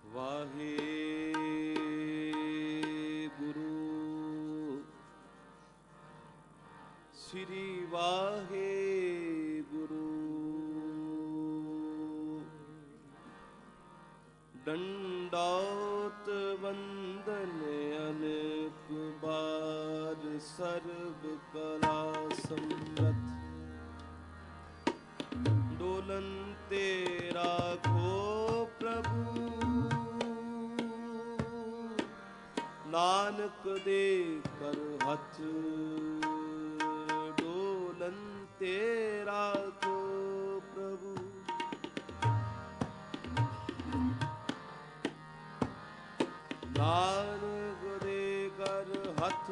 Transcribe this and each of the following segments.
वाहे गुरु श्री वाहे गुरु दंडौत वंदन अनेक बार सर्व कला समृत डोलन तेरा खो प्रभु नानक दे कर हथ डोलन तेरा खो प्रभु नानक दे कर हथ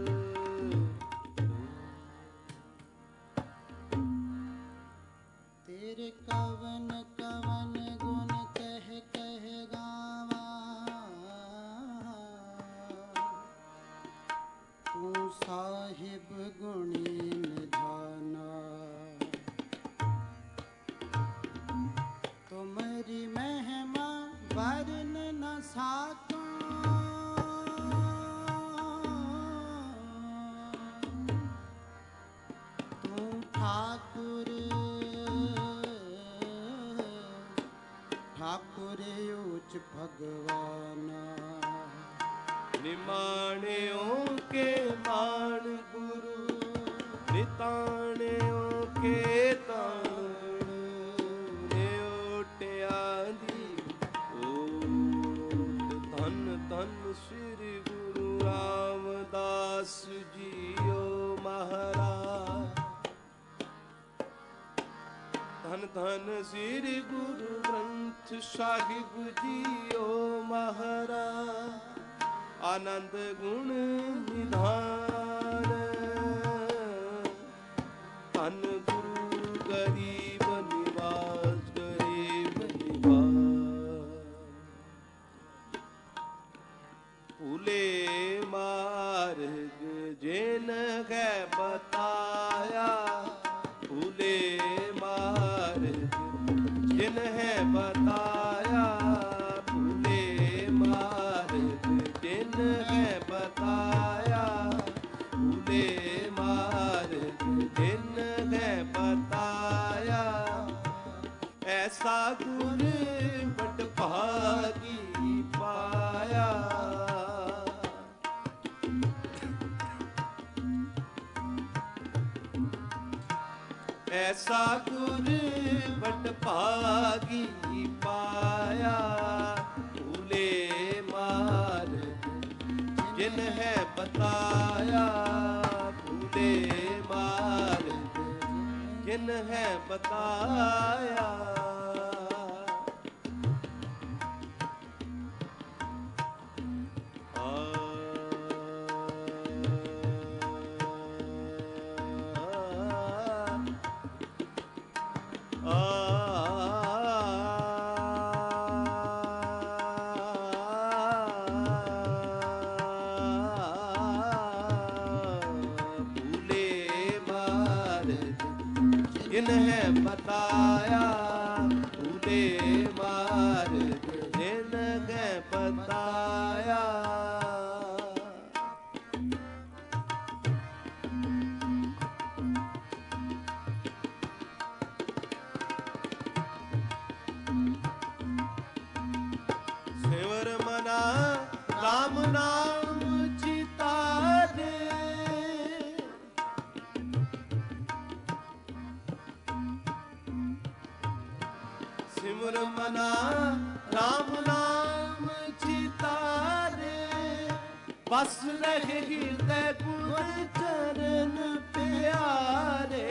तेरे कवन कवन गुण कह कह गावा तू साहिब गुणी निधाना तुम्हारी महिमा वर्ण न साको तू ठाकुर ठाकुर उच्च भगवाना निमाणियों के मान गुरु निताणियों के ताण ने ओटिया दी ओट धन धन श्री गुरु रामदास जियो महाराज धन धन श्री गुरु ग्रंथ साहिब जियो महाराज आनंद गुण निधान धन गुरु गरीब निवास गरीब निवास फूले मार्ग जिन है बताया फूले मार्ग जिन है बताया फूले मार्ग जिन है बताया फूले मार्ग जिन है बताया ऐसा गुर बट भागी पाया ऐसा गुर बट भागी पाया फूले मार्ग जिन है बताया फूले मार्ग जिन है बताया जिन है बताया फूले मार्ग जिन है बताया सिमर मना राम नाम चितारे सिमर मना राम नाम चितारे बस रहे हृदय गुण चरण प्यारे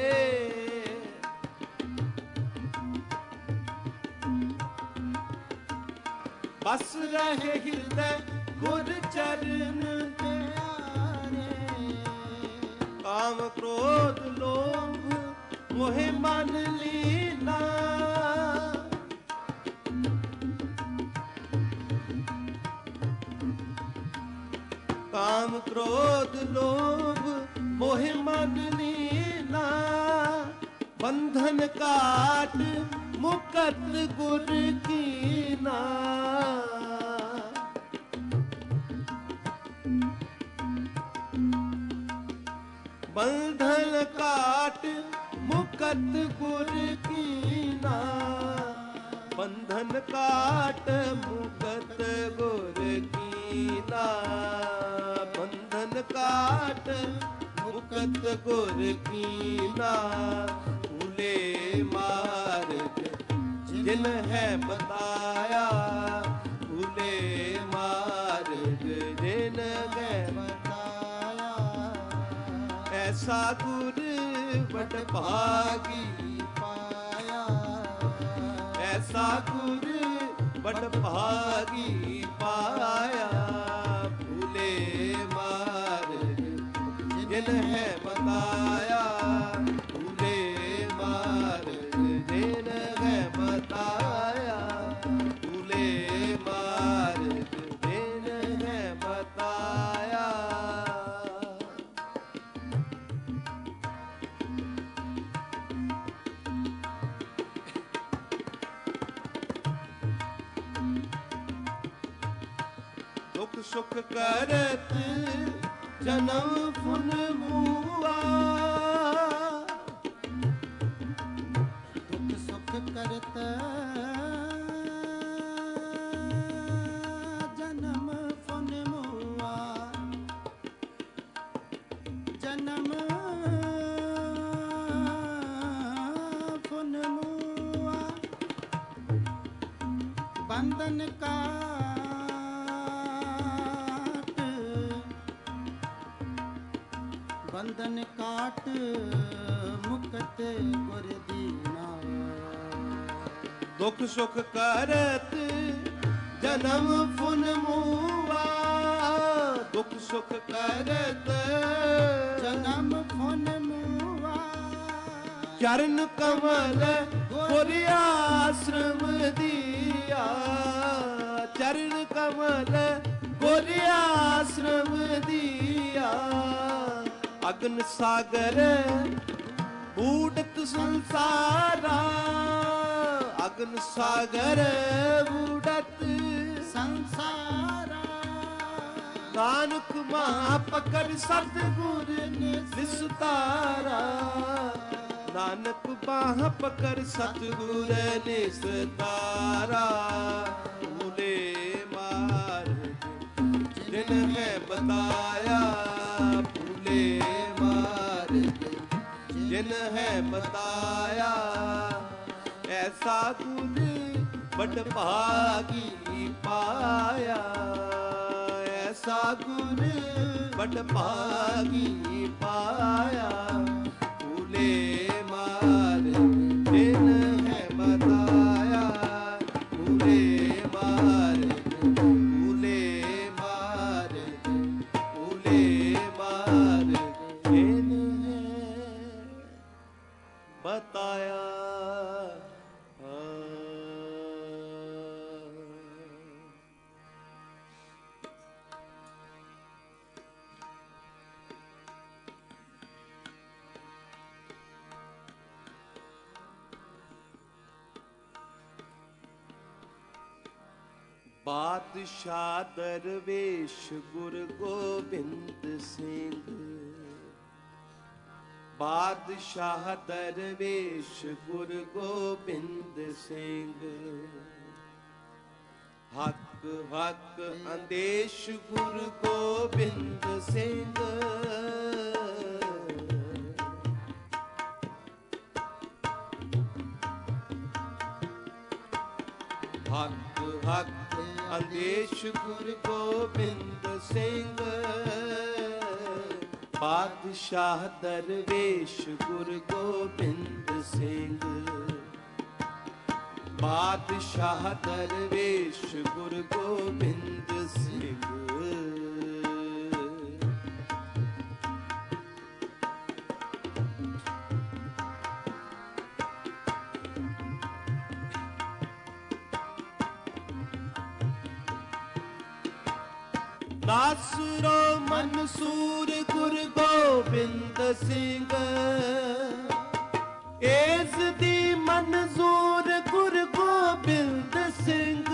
बस रहे हृदय गुर चरण प्यारे काम क्रोध लोभ मोहे मन लीना काम क्रोध लोभ मोह मन लीना बंधन काट मुकत गुर कीना मुकत गुर कीना, बंधन काट मुकत गुर कीना, बंधन काट मुकत गुर कीना, भूले मार्ग जिन है बताया, भूले मार्ग जिन है बताया, ऐसा गुर बड़ भागी पाया, ऐसा गुर बड़ भागी पाया, भूले मार्ग जिन है बताया, भूले मार्ग जिन है बताया, भूले मार्ग जिन है बताया। दुख सुख करत जन्म फुन मुआ, दुख सुख करत जन्म फुन मुआ, जन्म फुन मुआ, बंधन का बंधन काट मुकत गुर दीना, दुख सुख करत जन्म फुन मुआ, दुख सुख करत जन्म फुन मुआ, चरण कमल गुर आश्रम दिया, चरण कमल गुर आश्रम दिया, अग्न सागर बूढ़त संसारा, अग्न सागर बूढ़त संसारा, नानक महा पकड़ सतगुर निस्तारा, नानक बाह पकड़ सतगुर निस्तारा, भूले मार्ग जिन है बताया, भूले मार्ग जिन है बताया, ऐसा गुर बड़ भागी पाया, ऐसा गुर बड़ भागी पाया, भूले मार्ग जिन है बताया, भूले मार्ग, भूले मार्ग, भूले मार्ग जिन है बताया। बादशाह दरवेश गुरु गोबिंद सिंह, बादशाह दरवेश गुरु गोबिंद सिंह, हक हक अंदेश गुरु गोबिंद सिंह, हक हक अंदेश गुरु गोबिंद सिंह, बादशाह दरवेश गुरु गोबिंद सिंह, बादशाह दरवेश गुरु गोबिंद सिंह, नासरो मनसूर गुरु गोबिंद सिंह, एस दी मंजूर गुरु गोबिंद सिंह,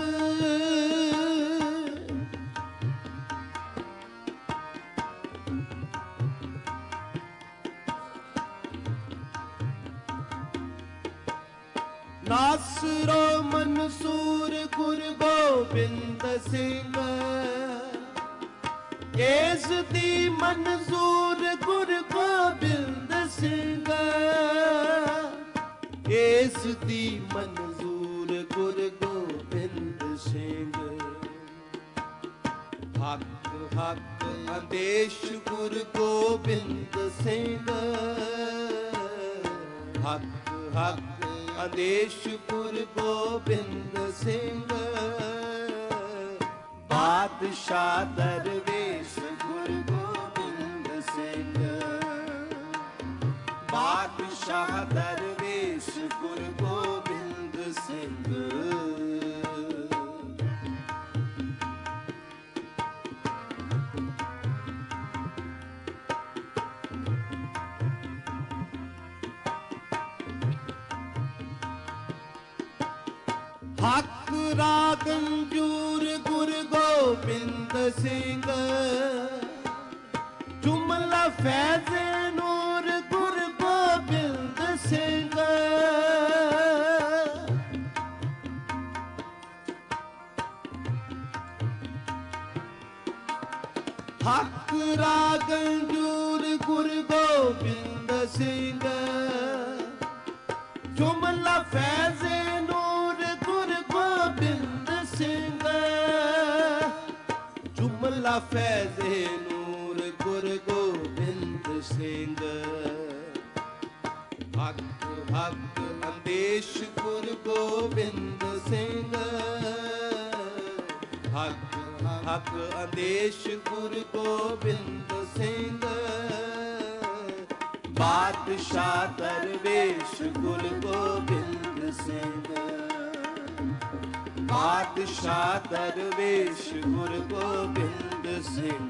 ਨਾਸਰੋ ਮਨਸੂਰ ਗੁਰ ਗੋਬਿੰਦ ਸਿੰਘ ਇਸ ਦੀ ਮਨਜ਼ੂਰ ਗੁਰ ਗੋਬਿੰਦ ਸਿੰਘ ਇਸ ਦੀ ਮਨਜ਼ੂਰ ਗੁਰ ਗੋਬਿੰਦ ਸਿੰਘ ਹੱਕ ਹੱਕ ਆਦੇਸ਼ ਗੁਰ ਗੋਬਿੰਦ ਸਿੰਘ ਹੱਕ ਹੱਕ ਆਦੇਸ਼ ਗੁਰ ਗੋਬਿੰਦ ਸਿੰਘ ਬਾਦਸ਼ਾਹ ਦਰਵੇਸ਼ ਗੁਰ ਗੋਬਿੰਦ ਸਿੰਘ ਬਾਦਸ਼ਾਹ ਦਰਵੇਸ਼ ਗੁਰ ਗੋਬਿੰਦ ਸਿੰਘ ਹੱਕ ਰਾਗੰਜੂਰ ਗੁਰ ਗੋਬਿੰਦ ਸਿੰਘ ਜੁਮਲਾ ਫੈਜ਼ ਨੂਰ ਗੁਰ ਗੋਬਿੰਦ ਸਿੰਘ ਹੱਕ ਰਾਗੰਜੂਰ ਗੁਰ ਗੋਬਿੰਦ ਸਿੰਘ ਜੁਮਲਾ ਫੈਜ਼ ਨੂਰ ਗੁਰ ਗੋਬਿੰਦ ਸਿੰਘ ਜੁਮਲਾ ਫੈਜ਼ ਨੂਰ ਗੁਰ ਗੋਬਿੰਦ ਸਿੰਘ ਹੱਕ ਹੱਕ ਆਦੇਸ਼ ਗੁਰ ਗੋਬਿੰਦ ਸਿੰਘ ਹੱਕ ਹੱਕ ਆਦੇਸ਼ ਗੁਰ ਗੋਬਿੰਦ ਸਿੰਘ ਬਾਦਸ਼ਾਹ ਦਰਵੇਸ਼ ਗੁਰ ਗੋਬਿੰਦ ਸਿੰਘ ਬਾਦਸ਼ਾਹ ਦਰਵੇਸ਼ ਗੁਰ ਗੋਬਿੰਦ ਸਿੰਘ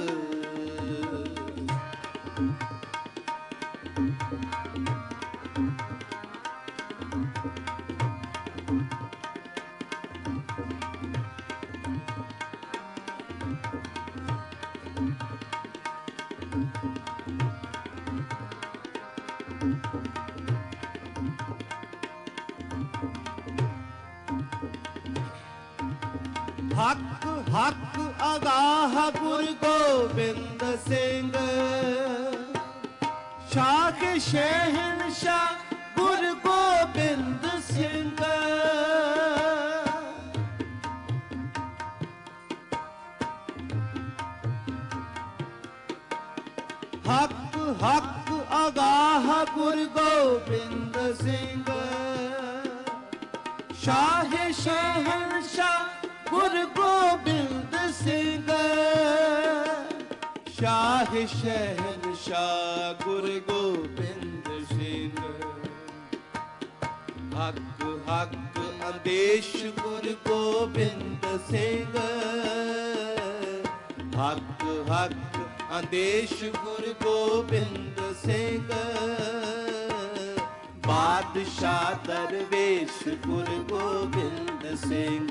ਹੱਕ ਹੱਕ ਅਗਾਹ ਗੁਰ ਗੋਬਿੰਦ ਸਿੰਘ ਸ਼ਾਹ ਸ਼ਹਿਨਸ਼ਾਹ ਗੁਰ ਗੋਬਿੰਦ ਸਿੰਘ ਹੱਕ ਹੱਕ ਅਗਾਹ ਗੁਰ ਗੋਬਿੰਦ ਸਿੰਘ ਸ਼ਾਹ ਸ਼ਹਿਨਸ਼ਾਹ ਗੁਰ ਗੋਬਿੰਦ ਸਿੰਘ ਸ਼ਾਹ ਸ਼ਹਿਨਸ਼ਾਹ ਗੁਰ ਗੋਬਿੰਦ ਸਿੰਘ ਹੱਕ ਹੱਕ ਆਦੇਸ਼ ਗੁਰ ਗੋਬਿੰਦ ਸਿੰਘ ਹੱਕ ਹੱਕ ਆਦੇਸ਼ ਗੁਰ ਗੋਬਿੰਦ ਸਿੰਘ ਬਾਦਸ਼ਾਹ ਦਰਵੇਸ਼ ਗੁਰ ਗੋਬਿੰਦ ਸਿੰਘ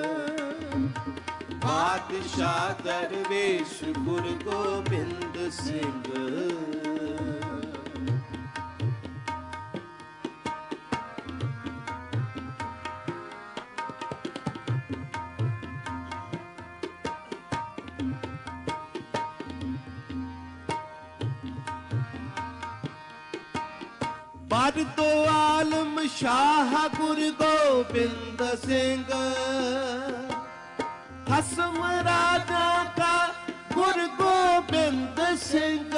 ਬਾਦਸ਼ਾਹ ਦਰਵੇਸ਼ ਗੁਰ ਗੋਬਿੰਦ ਸਿੰਘ ਬੜ ਤੋਂ ਆਲਮ ਸ਼ਾਹ ਗੁਰ ਗੋਬਿੰਦ ਸਿੰਘ ਹਸਮ ਰਾਜਾ ਕਾ ਗੁਰ ਗੋਬਿੰਦ ਸਿੰਘ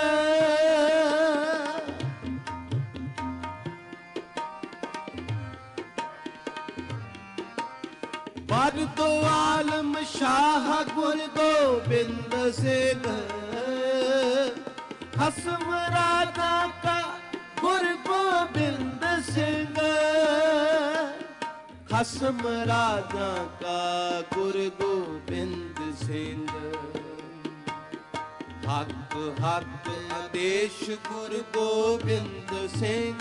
ਬੜ ਤੋਂ ਆਲਮ ਸ਼ਾਹ ਗੁਰ ਗੋਬਿੰਦ ਸਿੰਘ ਹਸਮ ਰਾਜਾ ਕਾ ਗੁਰ ਗੋਬਿੰਦ ਸਿੰਘ ਹਸਮ ਰਾਜਾ ਕਾ ਗੁਰ ਗੋਬਿੰਦ ਸਿੰਘ ਹੱਕ ਹੱਕ ਆਦੇਸ਼ ਗੁਰ ਗੋਬਿੰਦ ਸਿੰਘ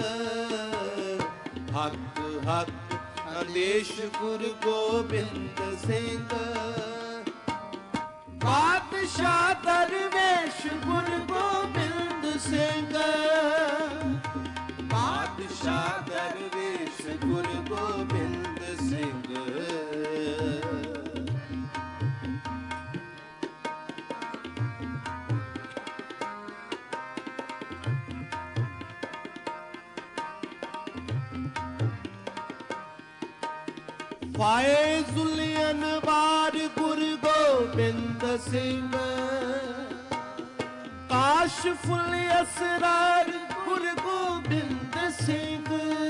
ਹੱਕ ਹੱਕ ਆਦੇਸ਼ ਗੁਰ ਗੋਬਿੰਦ ਸਿੰਘ ਬਾਦਸ਼ਾਹ ਦਰਵੇਸ਼ ਗੁਰ ਗੋਬਿੰਦ ਸਿੰਘ ਬਾਦਸ਼ਾਹ ਦਰਵੇਸ਼ ਗੁਰ ਫਾਇਜ਼ੁਲ ਅਨਵਾਰ ਗੁਰੂ ਗੋਬਿੰਦ ਸਿੰਘ ਕਾਸ਼ਫੁਲ ਅਸਰਾਰ ਗੁਰੂ ਗੋਬਿੰਦ ਸਿੰਘ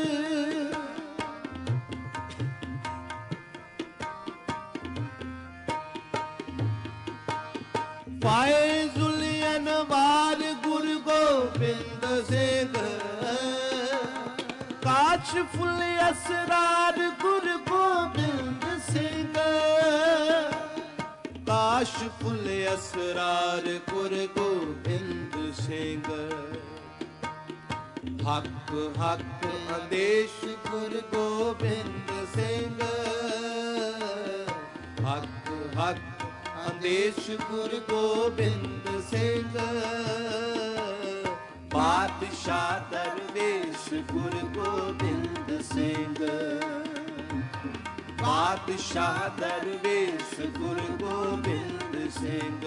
ਫਾਇਜ਼ੁਲ ਅਨਵਾਰ ਗੁਰੂ ਗੋਬਿੰਦ ਸਿੰਘ ਕਾਸ਼ਫੁਲ ਅਸਰਾਰ ਗੁਰੂ ਗੋਬਿੰਦ ਸਿੰਘ ਕਾਸ਼ਫੁਲ ਅਸਰਾਰ ਗੁਰੂ ਗੋਬਿੰਦ ਸਿੰਘ ਹੱਕ ਹੱਕ ਆਦੇਸ਼ ਗੁਰੂ ਗੋਬਿੰਦ ਸਿੰਘ ਹੱਕ ਹੱਕ ਆਦੇਸ਼ ਗੁਰੂ ਗੋਬਿੰਦ ਸਿੰਘ ਬਾਦਸ਼ਾਹ ਦਰਵੇਸ਼ ਗੁਰੂ ਗੋਬਿੰਦ ਸਿੰਘ ਬਾਦਸ਼ਾਹ ਦਰਵੇਸ਼ ਗੁਰੂ ਗੋਬਿੰਦ ਸਿੰਘ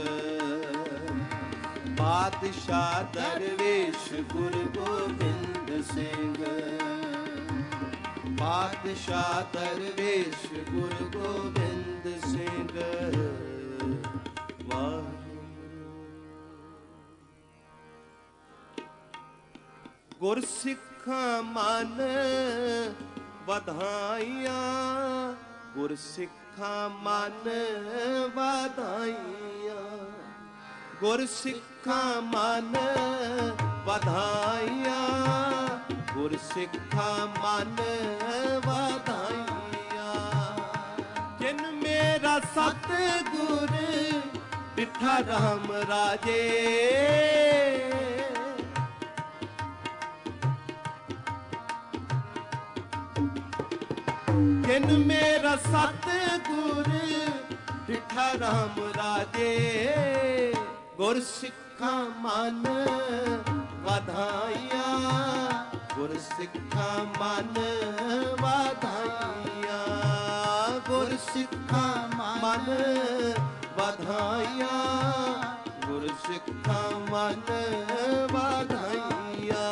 ਬਾਦਸ਼ਾਹ ਦਰਵੇਸ਼ ਗੁਰੂ ਗੋਬਿੰਦ ਸਿੰਘ ਬਾਦਸ਼ਾਹ ਦਰਵੇਸ਼ ਗੁਰੂ ਗੋਬਿੰਦ ਸਿੰਘ ਗੁਰਸਿੱਖਾਂ ਮਨ ਵਧਾਈਆਂ ਗੁਰਸਿੱਖਾਂ ਮਨ ਵਧਾਈਆਂ ਗੁਰਸਿੱਖਾਂ ਮਨ ਵਧਾਈਆਂ ਗੁਰਸਿੱਖਾਂ ਮਨ ਵਧਾਈਆਂ ਜਿਨ ਮੇਰਾ ਸਤਿਗੁਰ ਡਿਠਾ ਰਾਮ ਰਾਜੇ ਜਿਨ ਮੇਰਾ ਸਤਿਗੁਰ ਡਿਠਾ ਰਾਮ ਰਾਜੇ ਗੁਰਸਿੱਖਾਂ ਮਨ ਵਧਾਈਆਂ ਗੁਰਸਿੱਖਾਂ ਮਨ ਵਧਾਈਆਂ ਗੁਰਸਿੱਖਾਂ ਮਨ ਵਧਾਈਆਂ ਗੁਰਸਿੱਖਾਂ ਮਨ ਵਧਾਈਆਂ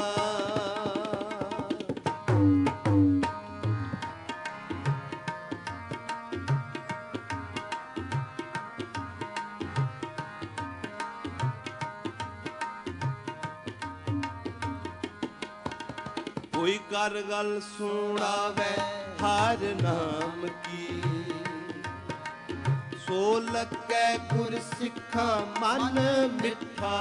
ਕੋਈ ਕਰ ਗੱਲ ਸੁਣਾਵੇ ਹਰ ਨਾਮ ਕੀ ਸੋ ਲੱਗੇ ਗੁਰਸਿੱਖਾਂ ਮਨ ਮਿੱਠਾ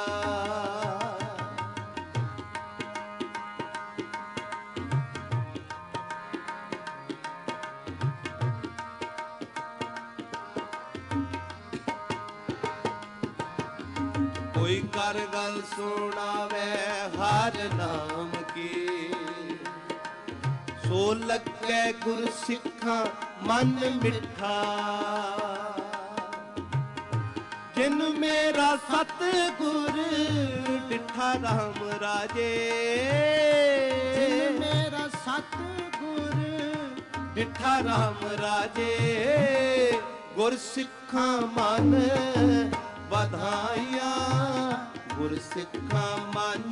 ਕੋਈ ਕਰ ਗੱਲ ਸੁਣਾਵੇ ਹਰ ਨਾਮ ਕੀ ਸੋ ਲੱਗੇ ਗੁਰਸਿੱਖਾਂ ਮਨ ਮਿੱਠਾ ਜਿਨ ਮੇਰਾ ਸਤਿਗੁਰ ਡਿਠਾ ਰਾਮ ਰਾਜੇ ਜਿਨ ਮੇਰਾ ਸਤਿਗੁਰ ਡਿਠਾ ਰਾਮ ਰਾਜੇ ਗੁਰਸਿੱਖਾਂ ਮਨ ਵਧਾਈਆਂ ਗੁਰਸਿੱਖਾਂ ਮਨ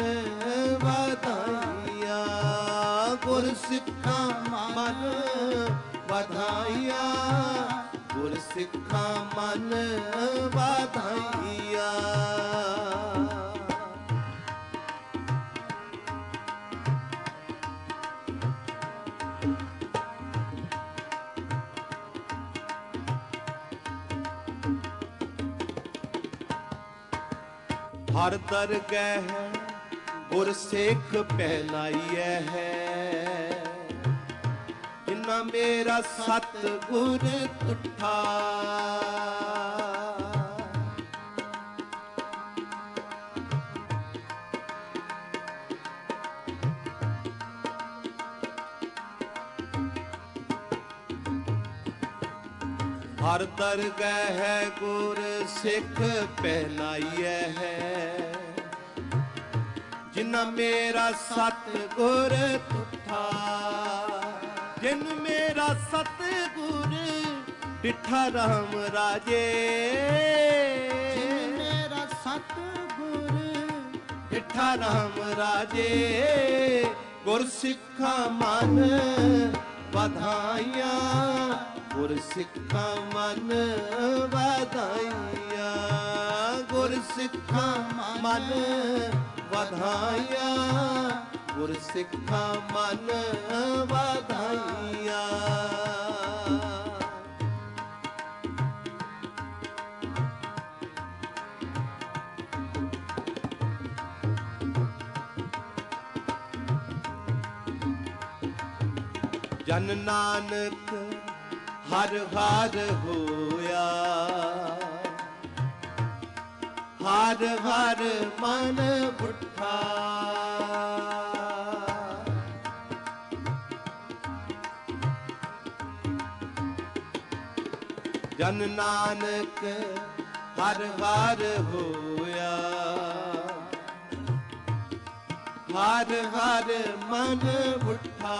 ਵਧਾਈਆਂ ਗੁਰਸਿੱਖਾਂ ਮਨ ਵਧਾਈਆਂ ਗੁਰਸਿੱਖਾਂ ਮਨ ਵਧਾਈਆਂ ਹਰ ਦਰਗਹਿ ਗੁਰਸਿੱਖ ਪਹਿਨਾਈਐ ਹੈ ਜਿਨਾ ਮੇਰਾ ਸਤਿਗੁਰ ਤੁਠਾ ਹਰ ਦਰਗਹਿ ਗੁਰਸਿੱਖ ਪਹਿਨਾਈਐ ਹੈ ਜਿਨਾ ਮੇਰਾ ਸਤਿਗੁਰ ਤੁਠਾ ਜਿਨ ਮੇਰਾ ਸਤਿਗੁਰ ਡਿਠਾ ਰਾਮ ਰਾਜੇ ਜਿਨ ਮੇਰਾ ਸਤਿਗੁਰ ਡਿਠਾ ਰਾਮ ਰਾਜੇ ਗੁਰਸਿੱਖਾਂ ਮਨ ਵਧਾਈਆਂ, ਗੁਰ ਸਿੱਖਾਂ ਮਨ ਵਧਾਈਆਂ, ਗੁਰ ਸਿੱਖਾਂ ਮਨ ਵਧਾਈਆਂ, ਗੁਰ ਸਿੱਖਾਂ ਮਨ ਵਧਾਈਆਂ। ਜਨ ਨਾਨਕ ਹਰ ਹਰ ਹੋਇਆ, ਹਰ ਹਰ ਮਨ ਬੁੱਠਾ, ਜਨ ਨਾਨਕ ਹਰ ਹਰ ਹੋਇਆ, ਹਰ ਹਰ ਮਨ ਬੁੱਠਾ।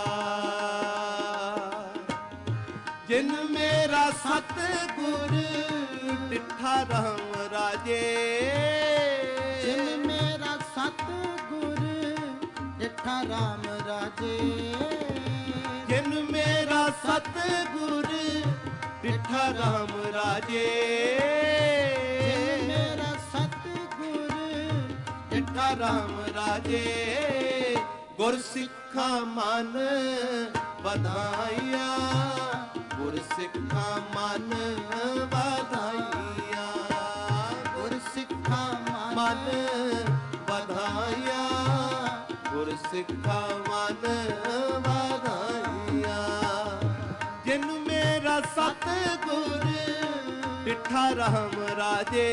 ਜਿਨ ਮੇਰਾ ਸਤਿਗੁਰ ਡਿਠਾ ਰਾਮ ਰਾਜੇ, ਜਿਨ ਮੇਰਾ ਸਤਿਗੁਰ ਡਿਠਾ ਰਾਮ ਰਾਜੇ, ਜਿਨ ਮੇਰਾ ਸਤਿਗੁਰ ਡਿਠਾ ਰਾਮ ਰਾਜੇ, ਜਿਨ ਮੇਰਾ ਸਤਿਗੁਰ ਡਿਠਾ ਰਾਮ ਰਾਜੇ, ਗੁਰ ਸਿੱਖਾਂ ਮਨ ਵਧਾਈਆਂ, ਗੁਰ ਸਿੱਖਾਂ ਮਨ ਵਧਾਈਆਂ, ਗੁਰ ਸਿੱਖਾਂ ਮਨ ਵਧਾਈਆਂ, ਗੁਰ ਸਿੱਖਾਂ ਮਨ ਵਧਾਈਆਂ। ਜਿਨ ਮੇਰਾ ਸਤਿਗੁਰ ਡਿਠਾ ਰਾਮ ਰਾਜੇ,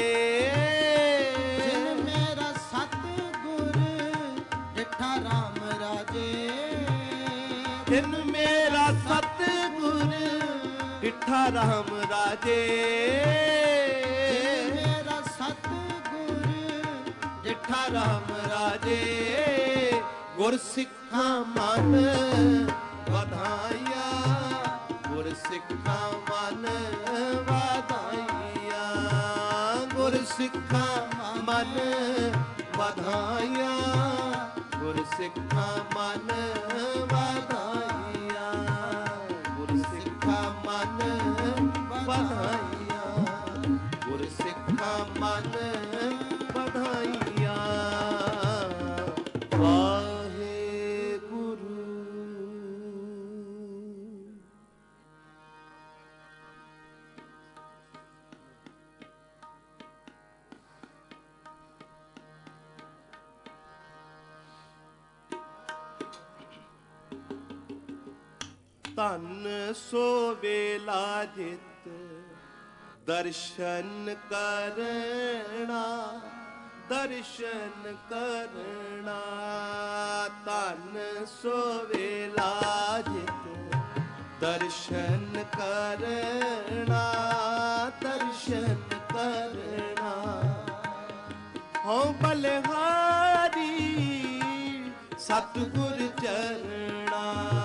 ਜਿਨ ਮੇਰਾ ਸਤਿਗੁਰ ਡਿਠਾ ਰਾਮ ਰਾਜੇ, ਜਿਨ ਮੇਰਾ ਸਤਿਗੁਰ ਡਿਠਾ ਰਾਮ ਰਾਜੇ, ਜਿਨ ਮੇਰਾ ਸਤਿਗੁਰ ਡਿਠਾ ਰਾਮ ਰਾਜੇ, ਗੁਰ ਸਿੱਖਾਂ ਮਨ ਵਧਾਈਆਂ, ਗੁਰ ਸਿੱਖਾਂ ਮਨ ਵਧਾਈਆਂ, ਗੁਰ ਸਿੱਖਾਂ ਮਨ ਵਧਾਈਆਂ, ਗੁਰ ਸਿੱਖਾਂ ਮਨ ਵਧਾਈਆਂ, ਗੁਰ ਸਿੱਖਾਂ ਮਨ ਵਧਾਈਆਂ, ਗੁਰ ਸਿੱਖਾਂ ਮਨ ਵਧਾਈਆਂ। ਵਾਹਿਗੁਰੂ। ਧਨ ਸੋ ਵੇਲਾ ਜਿਤ ਦਰਸ਼ਨ ਕਰਨਾ, ਦਰਸ਼ਨ ਕਰਨਾ, ਧਨ ਸੋ ਵੇਲਾ ਜਿਤ ਦਰਸ਼ਨ ਕਰਨਾ, ਦਰਸ਼ਨ ਕਰਨਾ। ਹਉ ਬਲਿਹਾਰੀ ਸਤਿਗੁਰ ਚਰਣਾ,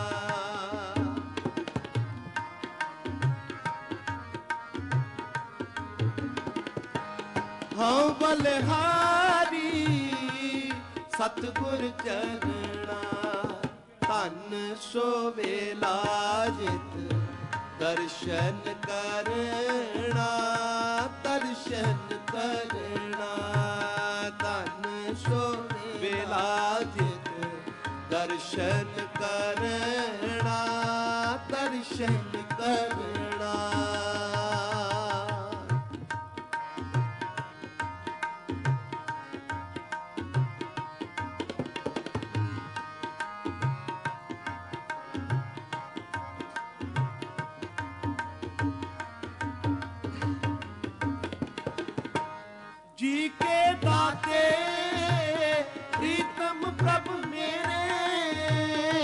ਹਉ ਬਲਿਹਾਰੀ ਸਤਿਗੁਰ ਚਰਣਾ, ਧਨ ਸੋ ਵੇਲਾ ਜਿਤ ਦਰਸ਼ਨ ਕਰਨਾ, ਦਰਸ਼ਨ ਕਰਨਾ, ਧਨ ਸੋ ਵੇਲਾ ਜਿਤ ਦਰਸ਼ਨ ਕਰਨਾ, ਦਰਸ਼ਨ ਕਰਨਾ। जी के दाते प्रीतम प्रभु मेरे,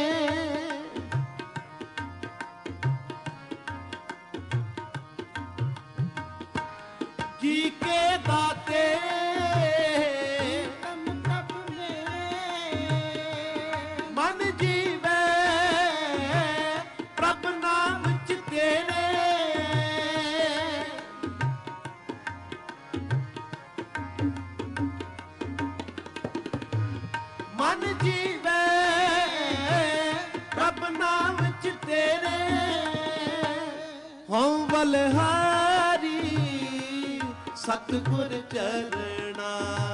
जी के दाते प्रीतम प्रभु मेरे, मन जीवे प्रभ नाम च तेरे, मन जीवे प्रभ नाम च तेरे, ਬਲਿਹਾਰੀ ਸਤਿਗੁਰ ਚਰਣਾ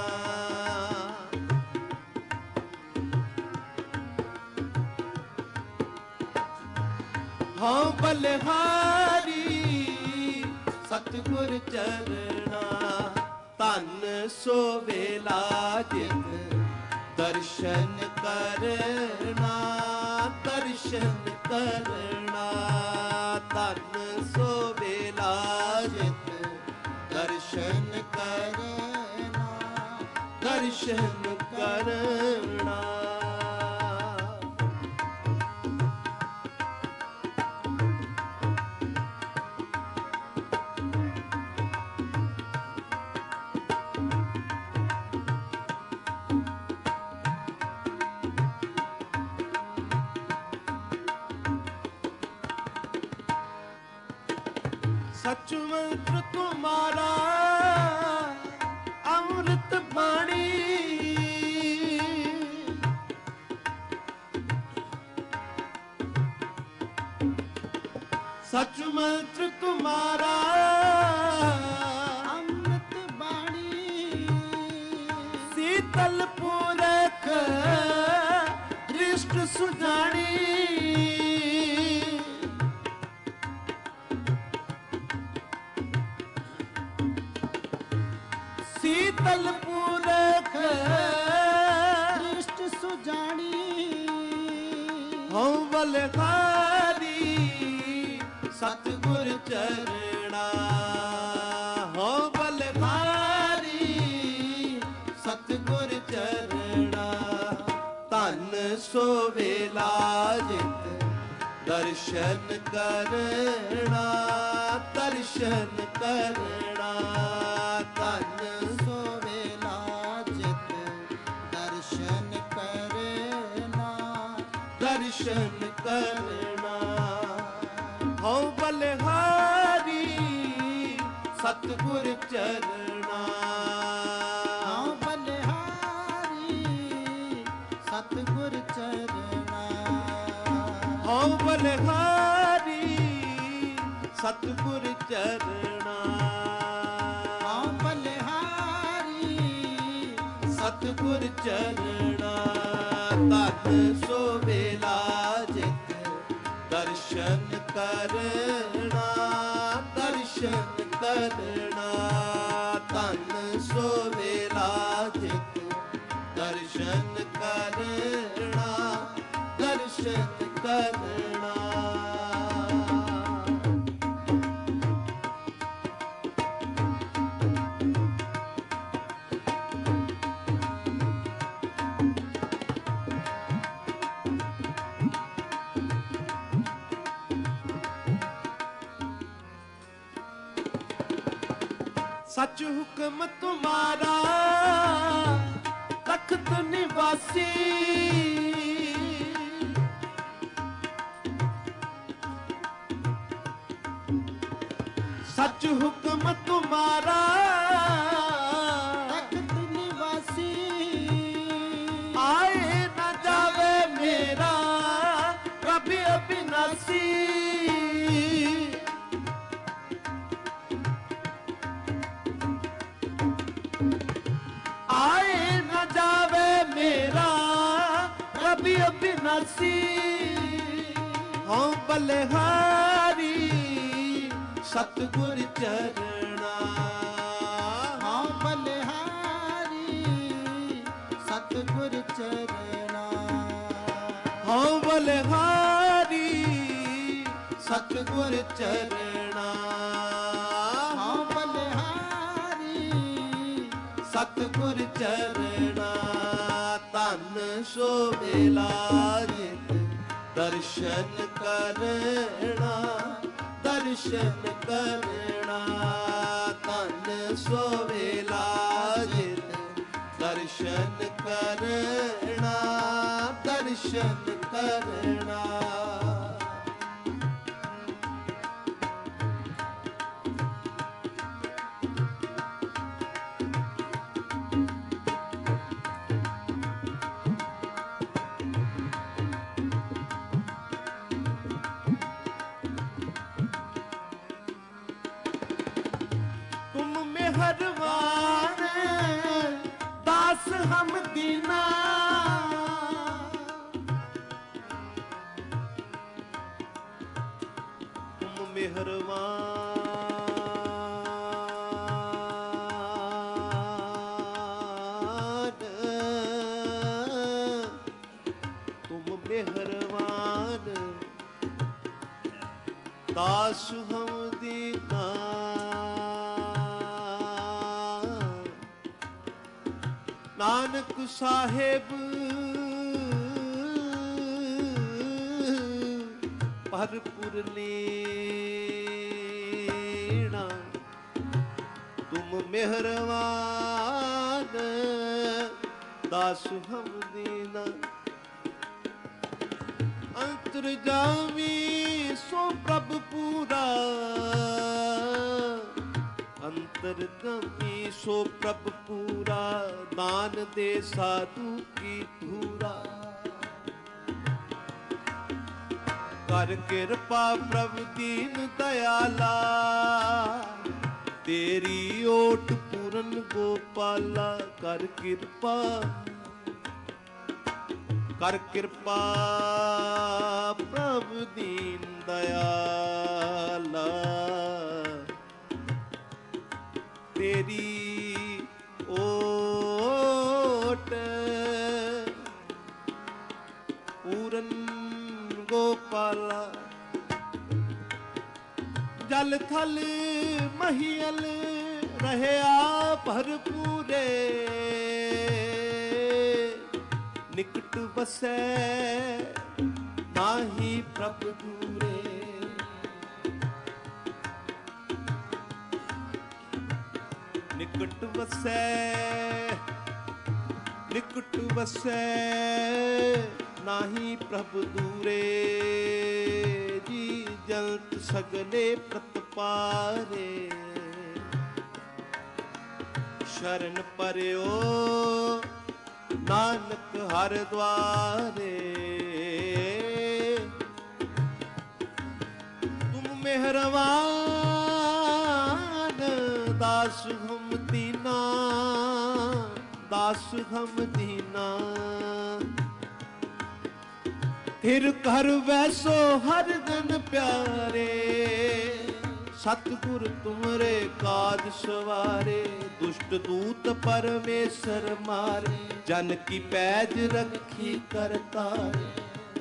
ਹਉ ਬਲਿਹਾਰੀ ਸਤਿਗੁਰ ਚਰਣਾ ਧਨ ਸੋ ਵੇਲਾ ਜਿਤ ਦਰਸ਼ਨ ਕਰਨਾ ਦਰਸ਼ਨ ਕਰਨਾ ਧਨ ਸੋ ਵੇਲਾ ਜਿਤ ਦਰਸ਼ਨ ਕਰਨਾ ਦਰਸ਼ਨ ਕਰਨਾ सच मंत्र तुम्हारा अमृत बाणी सच मंत्र तुम्हारा ਅੰਮ੍ਰਿਤ ਬਾਣੀ शीतल पूरक दृष्ट सुजानी शीतल पूरक ਦ੍ਰਿਸ਼ਟ ਸੁਜਾਣੀ ਹਉ ਬਲਿਹਾਰੀ ਸਤਿਗੁਰ ਚਰਣਾ ਹਉ ਬਲਿਹਾਰੀ ਸਤਿਗੁਰ ਚਰਣਾ ਧਨ ਸੋ ਵੇਲਾ ਜਿਤ ਦਰਸ਼ਨ ਕਰਨਾ ਦਰਸ਼ਨ ਕਰਨਾ ਧਨ ਸੋ ਵੇਲਾ ਜਿਤ ਦਰਸ਼ਨ ਕਰਨਾ ਦਰਸ਼ਨ ਕਰਨਾ ਹਉ ਬਲਿਹਾਰੀ ਸਤਿਗੁਰ ਚਰਣਾ ਹਉ ਬਲਿਹਾਰੀ ਸਤਿਗੁਰ ਚਰਣਾ ਹਉ ਬਲਿਹਾਰੀ ਸਤਿਗੁਰ ਚਰਣਾ ਹਉ ਬਲਿਹਾਰੀ ਸਤਿਗੁਰ ਚਰਣਾ ਧਨ ਸੋ ਵੇਲਾ ਜਿਤ ਦਰਸ਼ਨ ਕਰਨਾ ਦਰਸ਼ਨ ਕਰਨਾ ਧਨ ਸੋ ਵੇਲਾ ਜਿਤ ਦਰਸ਼ਨ ਕਰਨਾ ਦਰਸ਼ਨ ਕਰਨਾ सच हुक्म तुम्हारा तख्त निवासी सच हुक्म तुम्हारा ਤਖਤ ਨਿਵਾਸੀ आए न जावे मेरा कभी अविनाशी आए न जावे मेरा कभी अविनाशी हूँ बलिहारी सतगुर चरना ਹਉ ਬਲਿਹਾਰੀ ਸਤਿਗੁਰ ਚਰਣਾ हूँ बलिहारी सतगुर चरना ਹਉ ਬਲਿਹਾਰੀ सतगुर चरना धन सो ਵੇਲਾ ਜਿਤ दर्शन करना दर्शन करना धन सो ਵੇਲਾ ਜਿਤ दर्शन करना दर्शन करना मेहरबान दास हम दीना। तुम मेहरबान, तुम मेहरबान दास हम दीना। नानक साहेब भरपुर लीना। तुम मेहरबान दास हम दीना। अंतर्जामी सो प्रभ पूरा, अंतर्गामी सो प्रभ पूरा। दान दे साधु की धूरा। कर कृपा प्रभु दीन दयाला, तेरी ओट पूरन गोपाला। कर कृपा, कर कृपा प्रभु दीन दयाला, तेरी ओट पूरन गोपाला। जल थल महियल रहया भरपूरे, निकट बसै नाहि प्रभु दूरे। निकट वसै, निकट वसै नाहि प्रभु दूरे। जी जलत सगले प्रतपारे, शरण परयो नानक हर द्वारे। तुम मेहरबान दास हम दीना, दास हम दीना। फिर कर वैसो हर दिन प्यारे, सतगुर तुमरे काज सवारे। दुष्ट दूत परमेश्वर मारे, जन की पैज रखी करतारे।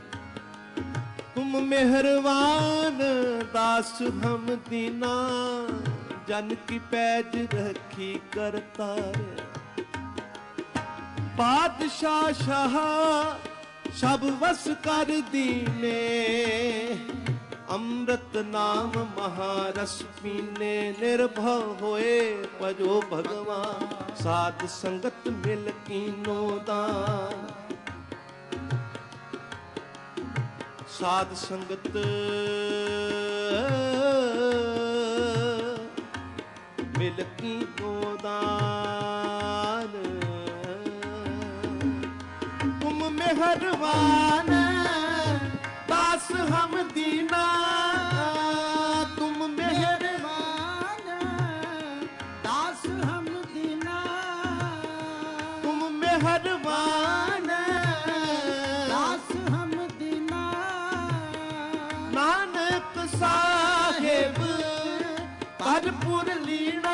तुम मेहरबान दास हम दीना, जन की पैज रखी करतारे। पातशाह शाह सब वस कर दीने, अमृत नाम महारस पीने। निर्भव होए भजो भगवान, साध संगत मिल कीनो दान। साध संगत मिल कीनो दान। तुम मेहरबान दास हम दीना। तुम मेहरबान दास हम दीना। तुम मेहरबान दास हम दीना। नानक साहेब भरपुर लीना।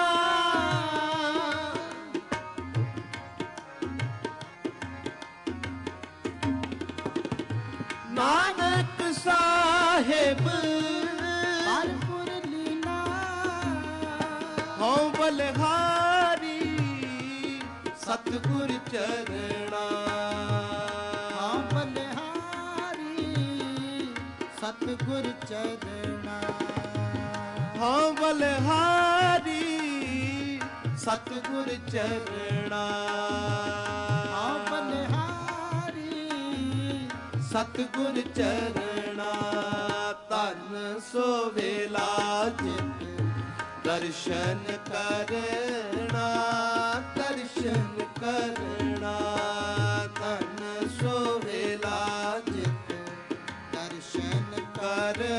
नानक साहेब भरपुर लीना। हों बलिहारी सतगुर चरणा। हाँ बलिहारी सतगुर चरणा। हाँ बलिहारी सतगुर चरणा। हाँ बलिहारी सतगुर चरणा। तन सो वेला जित दर्शन करना। दर्शन करना। तन सो वेला जित दर्शन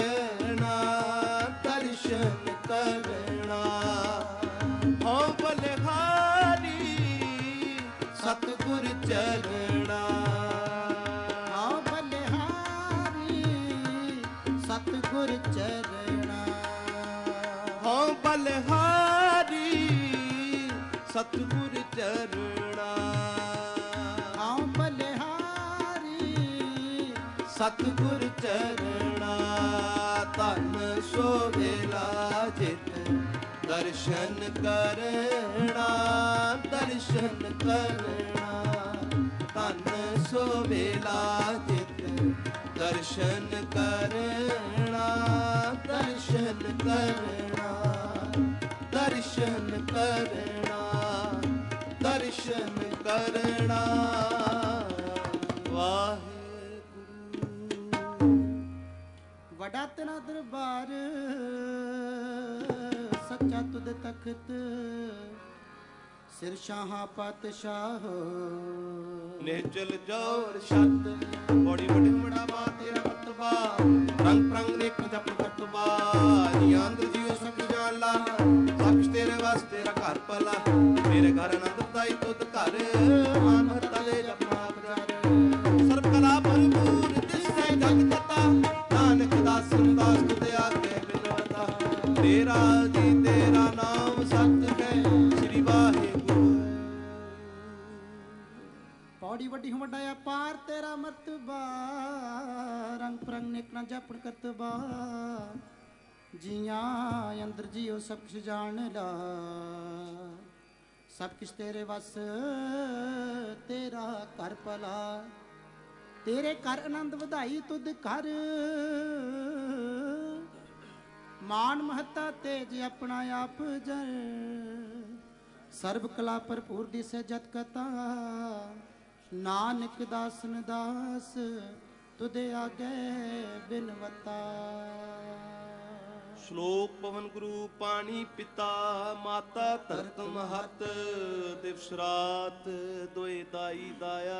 करना। दर्शन करना। हो बल ਬਲਹਾਰੀ ਸਤਿਗੁਰ ਚਰਣਾ ਹਉ ਬਲਿਹਾਰੀ ਸਤਿਗੁਰ ਚਰਣਾ ਧਨ ਸੋਵੇਲਾ ਜਿਤ ਦਰਸ਼ਨ ਕਰਣਾ ਦਰਸ਼ਨ ਕਰਨਾ ਧਨ ਸੋਵੇਲਾ ਜਿਤ ਦਰਸ਼ਨ ਕਰਨਾ ਦਰਸ਼ਨ ਕਰਨਾ ਦਰਸ਼ਨ ਕਰਨਾ ਦਰਸ਼ਨ ਕਰਨਾ ਵਾਹਿਗੁਰੂ। ਵਡਾ ਤੇਰਾ ਦਰਬਾਰ ਸੱਚਾ ਤੁਧ ਤਖਤ ਸਿਰ ਸ਼ਾਹਾਂ ਪਾਤਸ਼ਾਹ ਨਿਹਚਲ ਜੋਰ ਛੱਤ ਬੜੀ ਵੱਡੀ ਬੜਾ ਬਾ ਤੇਰਾ ਮਤਬਾ ਰੰਗ ਪ੍ਰੰਗ ਦੇਖ ਜਪ ਕਰਤਬਾ ਜੀ ਅੰਦਰ ਜੀਉ ਸਭ ਜਾਣ ਲਾ ਸਭ ਤੇਰੇ ਵਾਸਤੇ ਰਾ ਘਰ ਪਲਾ ਮੇਰੇ ਘਰ ਆਨੰਦ ਤਾਈ ਤੁਧ ਘਰ ਮਾਨ ਹਰਤਾ ਦੇ ਜਪਨਾ ਪ੍ਰਚਾਰ ਸਰਬ ਕਲਾ ਭਰਪੂਰ ਦਿਸੈ ਜਗ ਕਤਾ ਨਾਨਕ ਦਾਸ ਦਾਸ ਤੁਧ ਆਗੇ ਬਿਨਵਤਾ ਤੇਰਾ ਜੀ ਤੇਰਾ ਨਾਮ ਸਤ ਹੈ ਸ੍ਰੀ ਵਾਹਿਗੁਰੂ। ਪੌੜੀ ਵੱਡੀ ਵੱਡਾ ਅਪਾਰ ਤੇਰਾ ਮਰਤਬਾ ਰੰਗ ਪ੍ਰੰਗ ਨੇਕਣਾ ਜਪਣ ਕਰਤਬਾ ਜੀਆਂ ਅੰਦਰ ਜੀਓ ਸਭ ਕੁਛ ਜਾਣ ਲਾ ਸਭ ਕੁਛ ਤੇਰੇ ਵਸ ਤੇਰਾ ਘਰ ਭਲਾ ਤੇਰੇ ਘਰ ਆਨੰਦ ਵਧਾਈ ਤੁਧ ਘਰ ਮਾਨ ਮਹੱਤਾ ਤੇਜ ਆਪਣਾ ਆਪ ਜਰ ਸਰਬ ਕਲਾ ਭਰਪੂਰ ਦਿਸੈ ਜਤ ਕਤਾ ਨਾਨਕ ਦਾਸਨ ਦਾਸ ਤੁਦੇ ਆਗੇ ਬਿਨਵਤਾ। ਸ਼ਲੋਕ ਪਵਨ ਗੁਰੂ ਪਾਣੀ ਪਿਤਾ ਮਾਤਾ ਧਰਤ ਮਹਤ ਦਿਵਸ ਰਾਤ ਦੋਇ ਦਾਈ ਦਾਇਆ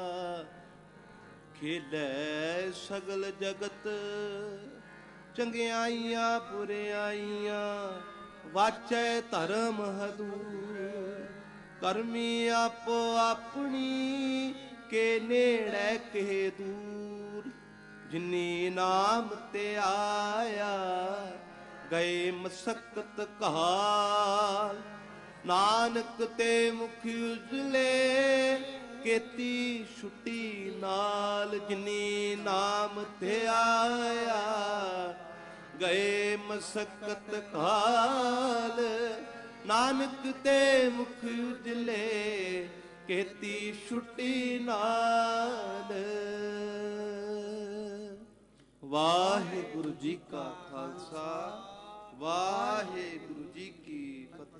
ਖੇਲੇ ਸਗਲ ਜਗਤ ਚੰਗਿਆਈਆਂ ਬੁਰਿਆਈਆਂ ਵਾਚੈ ਧਰਮ ਹਦੂਰ ਕਰਮੀ ਆਪੋ ਆਪਣੀ ਕੇ ਨੇੜੇ ਕੇ ਦੂਰ ਜਿਨੀ ਨਾਮ ਤੇ ਆਇਆ ਗਏ ਮਸਕਤ ਕਾਲ ਨਾਨਕ ਤੇ ਮੁਖ ਉਜਲੇ ਕੀਤੀ ਛੁੱਟੀ ਨਾਲ ਜਿਨੀ ਨਾਮ ਤੇ ਆਇਆ ਗਏ ਮਸਕਤ ਕਾਲ ਨਾਨਕ ਤੇ ਮੁਖ ਉਜਲੇ ਕੀਤੀ ਛੁੱਟੀ ਨਾਲ। ਵਾਹਿਗੁਰੂ ਜੀ ਕਾ ਖਾਲਸਾ ਵਾਹਿਗੁਰੂ ਜੀ ਕੀ